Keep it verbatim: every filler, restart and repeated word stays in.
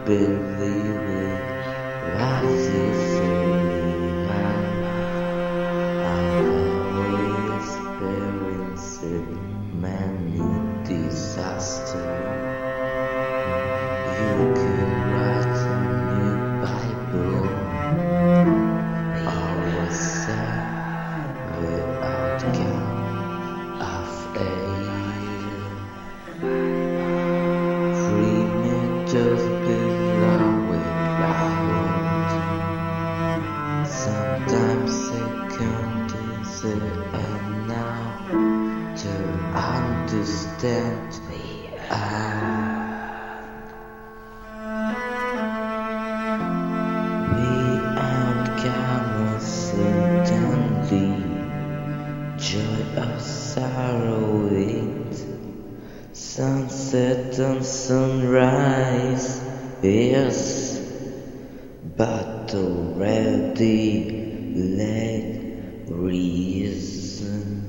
believe it, as if fully I've always experienced many disasters. You could write a new Bible, always said without count of age. Free me just below without. Sometimes second is enough to understand me. I We outcome suddenly, joy of sorrow it, sunset and sunrise, yes, but already late reason.